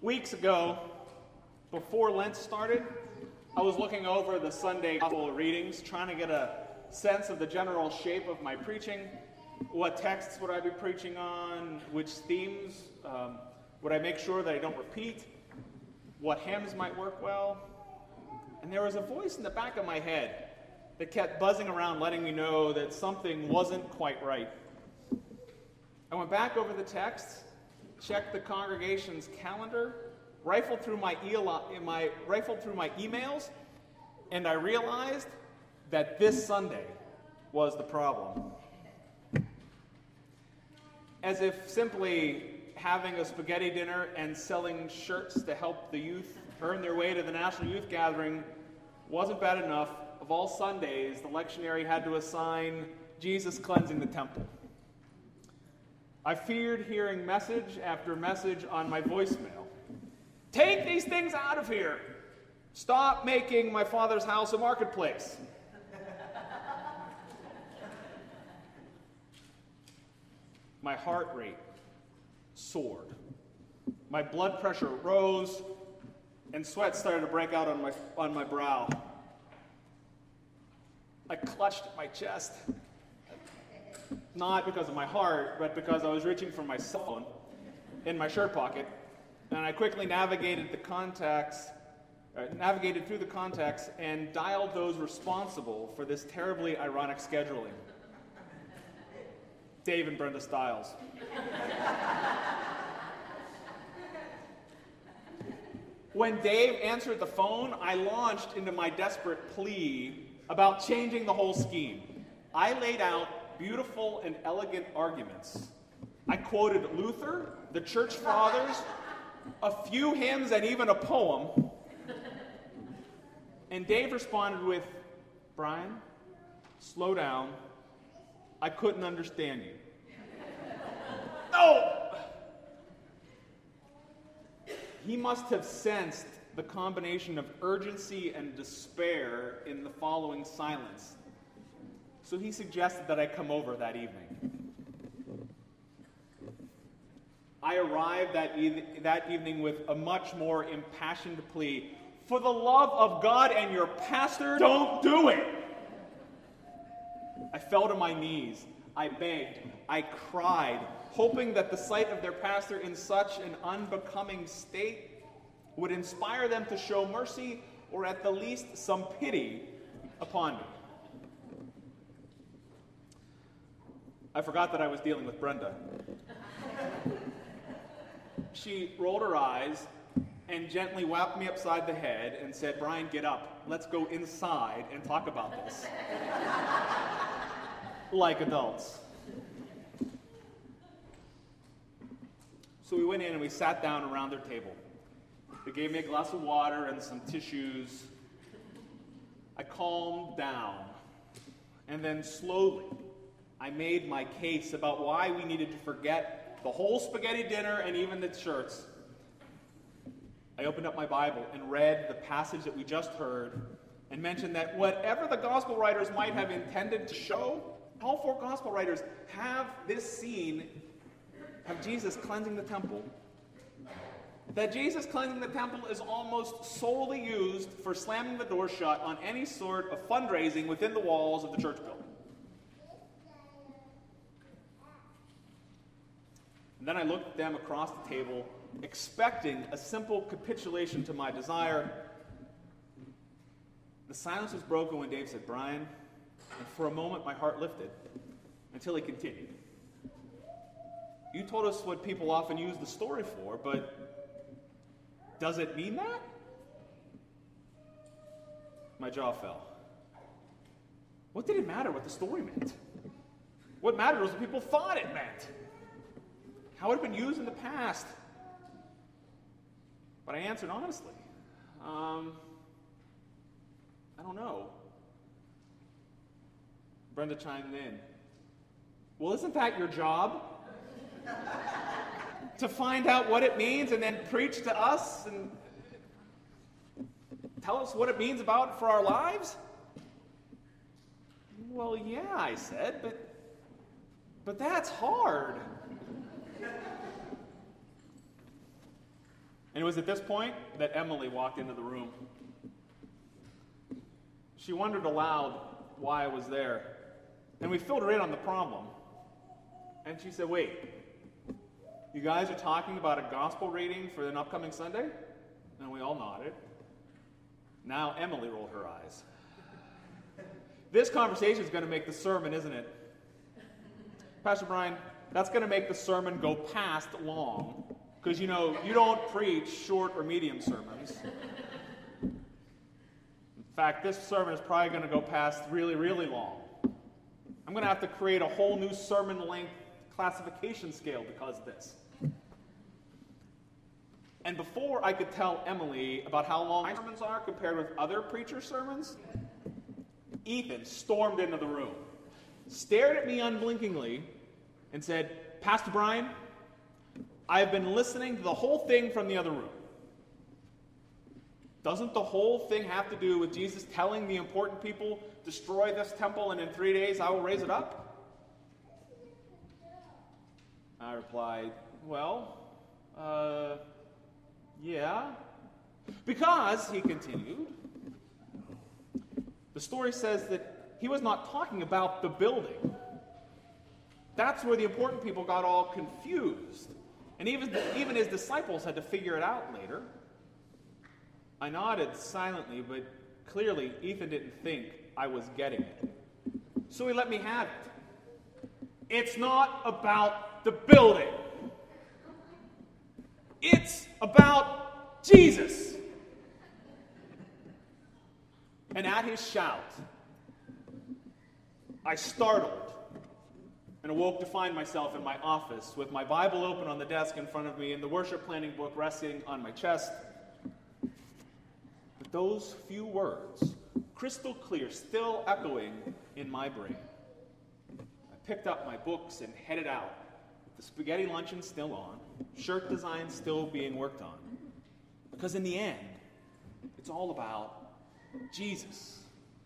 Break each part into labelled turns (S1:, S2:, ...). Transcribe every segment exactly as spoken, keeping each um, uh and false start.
S1: Weeks ago, before Lent started, I was looking over the Sunday gospel readings, trying to get a sense of the general shape of my preaching. What texts would I be preaching on? Which themes um, would I make sure that I don't repeat? What hymns might work well? And there was a voice in the back of my head that kept buzzing around, letting me know that something wasn't quite right. I went back over the text, checked the congregation's calendar, rifled through my, e- my rifled through my emails, and I realized that this Sunday was the problem. As if simply having a spaghetti dinner and selling shirts to help the youth earn their way to the National Youth Gathering wasn't bad enough, of all Sundays, the lectionary had to assign Jesus cleansing the temple. I feared hearing message after message on my voicemail. Take these things out of here. Stop making my Father's house a marketplace. My heart rate soared. My blood pressure rose, and sweat started to break out on my, on my brow. I clutched at my chest. Not because of my heart, but because I was reaching for my cell phone in my shirt pocket, and I quickly navigated the contacts, uh, navigated through the contacts, and dialed those responsible for this terribly ironic scheduling. Dave and Brenda Stiles. When Dave answered the phone, I launched into my desperate plea about changing the whole scheme. I laid out beautiful and elegant arguments. I quoted Luther, the Church Fathers, a few hymns, and even a poem. And Dave responded with, "Brian, slow down. I couldn't understand you." No! He must have sensed the combination of urgency and despair in the following silence. So he suggested that I come over that evening. I arrived that, e- that evening with a much more impassioned plea. For the love of God and your pastor, don't do it! I fell to my knees. I begged. I cried, hoping that the sight of their pastor in such an unbecoming state would inspire them to show mercy or at the least some pity upon me. I forgot that I was dealing with Brenda. She rolled her eyes and gently whapped me upside the head and said, "Brian, get up. Let's go inside and talk about this." Like adults. So we went in and we sat down around their table. They gave me a glass of water and some tissues. I calmed down. And then slowly, I made my case about why we needed to forget the whole spaghetti dinner and even the shirts. I opened up my Bible and read the passage that we just heard and mentioned that whatever the gospel writers might have intended to show, all four gospel writers have this scene of Jesus cleansing the temple. That Jesus cleansing the temple is almost solely used for slamming the door shut on any sort of fundraising within the walls of the church building. And then I looked at them across the table, expecting a simple capitulation to my desire. The silence was broken when Dave said, "Brian," and for a moment my heart lifted, until he continued. "You told us what people often use the story for, but does it mean that?" My jaw fell. What did it matter what the story meant? What mattered was what people thought it meant. How it had been used in the past. But I answered honestly. Um, I don't know. Brenda chimed in. "Well, isn't that your job? To find out what it means and then preach to us and tell us what it means about for our lives?" "Well, yeah," I said, but but that's hard. And it was at this point that Emily walked into the room. She wondered aloud why I was there. And we filled her in on the problem. And she said, wait, you guys are talking about a gospel reading for an upcoming Sunday? And we all nodded. Now Emily rolled her eyes. This conversation is going to make the sermon, isn't it? Pastor Brian, that's going to make the sermon go past long. Because, you know, you don't preach short or medium sermons. In fact, this sermon is probably going to go past really, really long. I'm going to have to create a whole new sermon length classification scale because of this. And before I could tell Emily about how long my sermons are compared with other preachers' sermons, Ethan stormed into the room, stared at me unblinkingly, and said, Pastor Brian, I've been listening to the whole thing from the other room. Doesn't the whole thing have to do with Jesus telling the important people, destroy this temple and in three days I will raise it up? I replied, well, uh, yeah. Because, he continued, the story says that he was not talking about the building. That's where the important people got all confused. And even, even his disciples had to figure it out later. I nodded silently, but clearly Ethan didn't think I was getting it. So he let me have it. It's not about the building. It's about Jesus. And at his shout, I startled and awoke to find myself in my office with my Bible open on the desk in front of me and the worship planning book resting on my chest. But those few words, crystal clear, still echoing in my brain. I picked up my books and headed out, with the spaghetti luncheon still on, shirt design still being worked on. Because in the end, it's all about Jesus.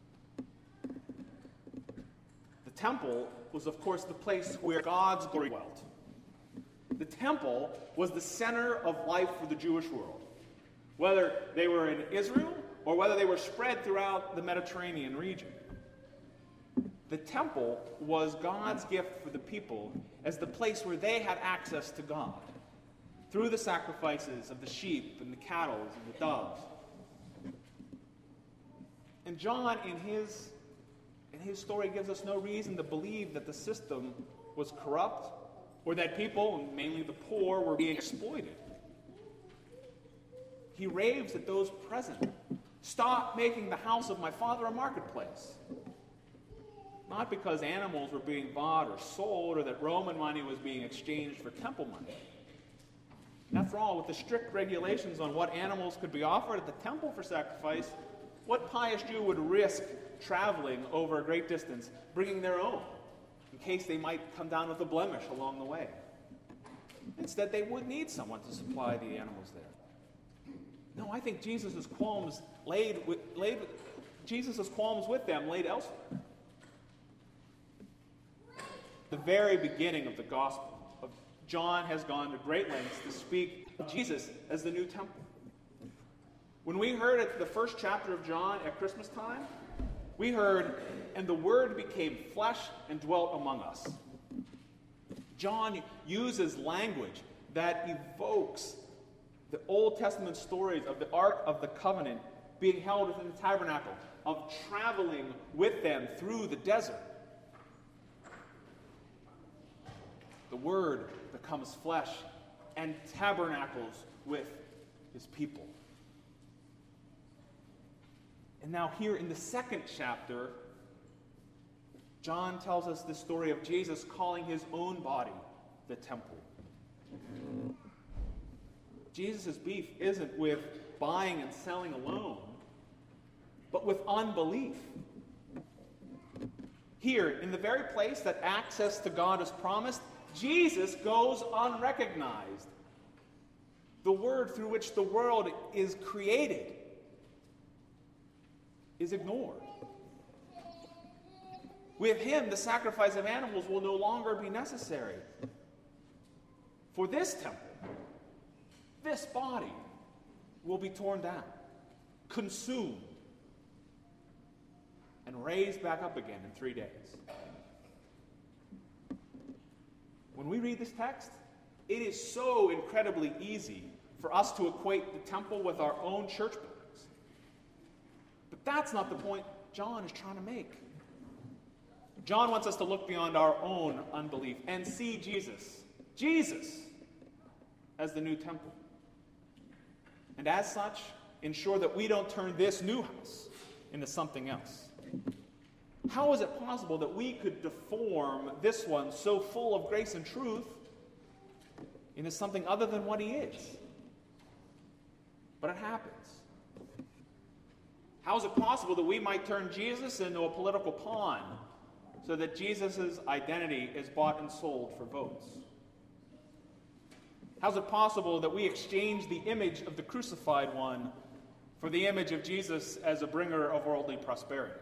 S1: The temple was, of course, the place where God's glory dwelt. The temple was the center of life for the Jewish world, whether they were in Israel or whether they were spread throughout the Mediterranean region. The temple was God's gift for the people as the place where they had access to God through the sacrifices of the sheep and the cattle and the doves. And John, in his And his story gives us no reason to believe that the system was corrupt or that people, mainly the poor, were being exploited. He raves at those present. Stop making the house of my Father a marketplace. Not because animals were being bought or sold or that Roman money was being exchanged for temple money. After all, with the strict regulations on what animals could be offered at the temple for sacrifice, what pious Jew would risk traveling over a great distance, bringing their own, in case they might come down with a blemish along the way? Instead, they would need someone to supply the animals there. No, I think Jesus' qualms laid with, laid, Jesus' qualms with them laid elsewhere. The very beginning of the gospel, of John has gone to great lengths to speak of Jesus as the new temple. When we heard at the first chapter of John at Christmas time, we heard, and the Word became flesh and dwelt among us. John uses language that evokes the Old Testament stories of the Ark of the Covenant being held within the tabernacle, of traveling with them through the desert. The Word becomes flesh and tabernacles with his people. And now here in the second chapter, John tells us the story of Jesus calling his own body the temple. Jesus' beef isn't with buying and selling alone, but with unbelief. Here, in the very place that access to God is promised, Jesus goes unrecognized. The word through which the world is created is ignored. With him, the sacrifice of animals will no longer be necessary. For this temple, this body, will be torn down, consumed, and raised back up again in three days. When we read this text, it is so incredibly easy for us to equate the temple with our own church buildings. But that's not the point John is trying to make. John wants us to look beyond our own unbelief and see Jesus, Jesus, as the new temple. And as such, ensure that we don't turn this new house into something else. How is it possible that we could deform this one so full of grace and truth into something other than what he is? But it happens. How is it possible that we might turn Jesus into a political pawn so that Jesus' identity is bought and sold for votes? How is it possible that we exchange the image of the crucified one for the image of Jesus as a bringer of worldly prosperity?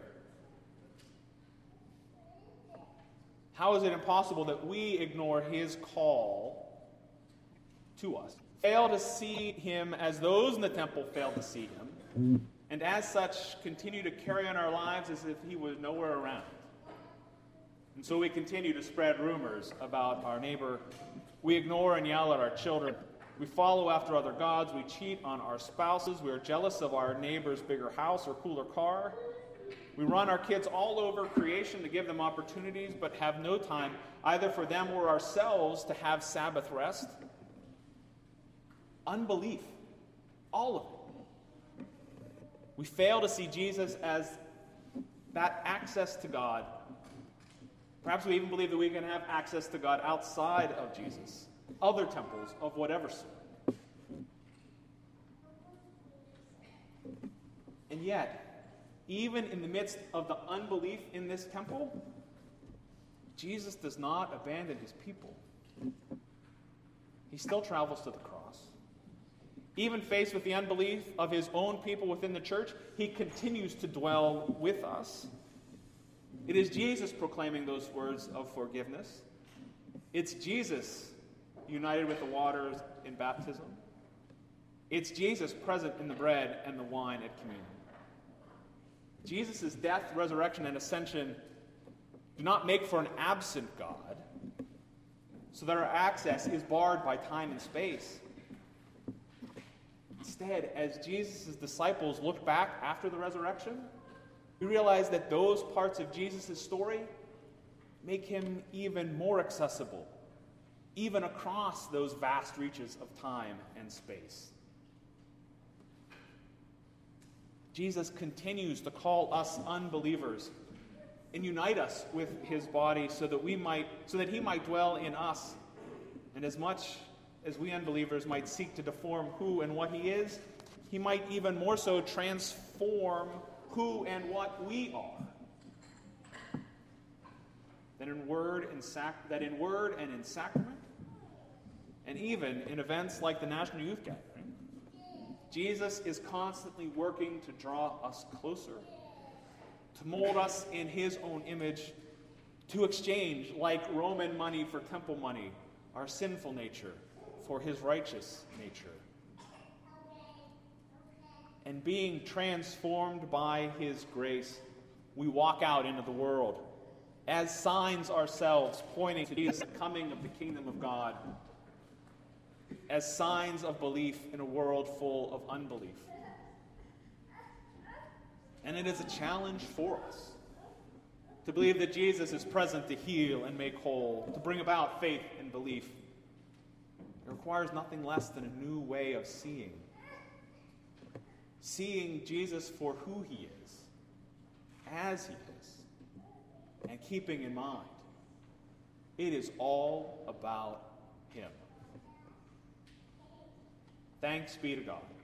S1: How is it impossible that we ignore his call to us, fail to see him as those in the temple failed to see him, and as such continue to carry on our lives as if he was nowhere around? And so we continue to spread rumors about our neighbor. We ignore and yell at our children. We follow after other gods. We cheat on our spouses. We are jealous of our neighbor's bigger house or cooler car. We run our kids all over creation to give them opportunities, but have no time either for them or ourselves to have Sabbath rest. Unbelief. All of it. We fail to see Jesus as that access to God. Perhaps we even believe that we can have access to God outside of Jesus, other temples of whatever sort. And yet, even in the midst of the unbelief in this temple, Jesus does not abandon his people. He still travels to the cross. Even faced with the unbelief of his own people within the church, he continues to dwell with us. It is Jesus proclaiming those words of forgiveness. It's Jesus united with the waters in baptism. It's Jesus present in the bread and the wine at communion. Jesus' death, resurrection, and ascension do not make for an absent God, so that our access is barred by time and space. Instead, as Jesus' disciples look back after the resurrection, we realize that those parts of Jesus' story make him even more accessible, even across those vast reaches of time and space. Jesus continues to call us unbelievers and unite us with his body so that we might, so that he might dwell in us. And as much as we unbelievers might seek to deform who and what he is, he might even more so transform who and what we are. That in word and sac- that in word and in sacrament, and even in events like the National Youth Gathering, Jesus is constantly working to draw us closer, to mold us in his own image, to exchange, like Roman money for temple money, our sinful nature for his righteous nature. And being transformed by his grace, we walk out into the world as signs ourselves pointing to Jesus, the coming of the kingdom of God, as signs of belief in a world full of unbelief. And it is a challenge for us to believe that Jesus is present to heal and make whole, to bring about faith and belief. It requires nothing less than a new way of seeing. Seeing Jesus for who he is, as he is, and keeping in mind, it is all about him. Thanks be to God.